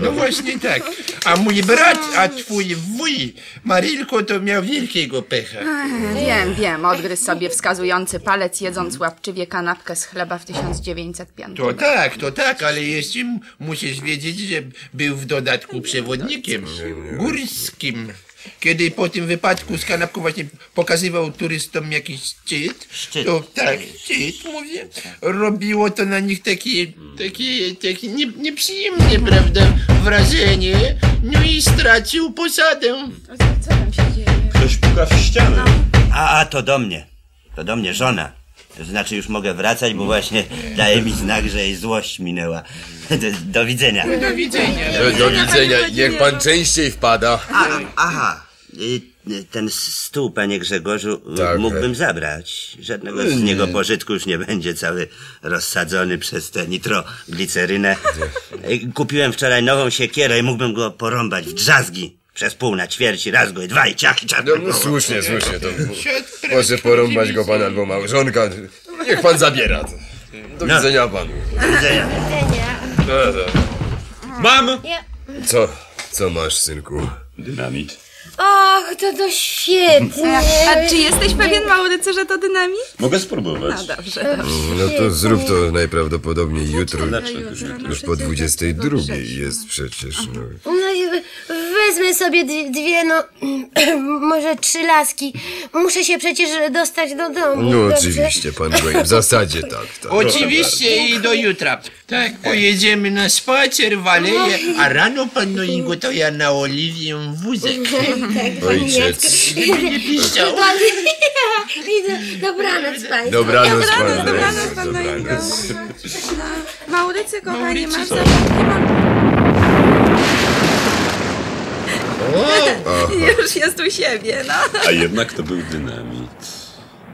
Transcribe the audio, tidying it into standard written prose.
No właśnie tak. A mój brat, a twój wuj, Marylko, to miał wielkiego pecha. Wiem, odgryzł sobie wskazujący palec, jedząc łapczywie kanapkę z chleba w 1905. To tak, ale jeszcze musisz wiedzieć, że był w dodatku przewodnikiem górskim. Kiedy po tym wypadku z kanapką właśnie pokazywał turystom jakiś szczyt, to tak, szczyt, mówię, robiło to na nich takie nieprzyjemne, prawda, wrażenie, no i stracił posadę. Co tam się dzieje? Ktoś puka w ścianę. A to do mnie żona. To znaczy już mogę wracać, bo właśnie daje mi znak, że jej złość minęła. Do widzenia. Do widzenia. Do widzenia, niech pan częściej wpada. Aha, ten stół, panie Grzegorzu, Tak. mógłbym zabrać. Żadnego z niego pożytku już nie będzie, cały rozsadzony przez tę nitroglicerynę. Kupiłem wczoraj nową siekierę i mógłbym go porąbać w drzazgi. Przez pół na ćwierci, raz go i dwa i ciach i czarno. No, słusznie, to może porąbać go pan albo małżonka. Niech pan zabiera. Do widzenia panu. Do widzenia. Mam! Co masz, synku? Dynamit. Och, to świetnie. A czy jesteś pewien, Maurycy, że to dynamit? Mogę spróbować. No dobrze. No to zrób to najprawdopodobniej jutro. Dlaczego? Już po 22 jest przecież, no. No i wezmę sobie dwie, może 3 laski. Muszę się przecież dostać do domu. No dobrze? oczywiście, pan Goim, w zasadzie tak. Oczywiście i do jutra. Tak, pojedziemy na spacer w aleję, a rano pan Noigo to ja na Oliwię wózek. Ojciec. Nie piszczał. Dobranoc państwu. Dobranoc, pan Dobranoc, Goim. pan Noigo. Dobranoc. Maurycy, kochanie, masz Maurycy. Już jest u siebie, no. A jednak to był dynamit.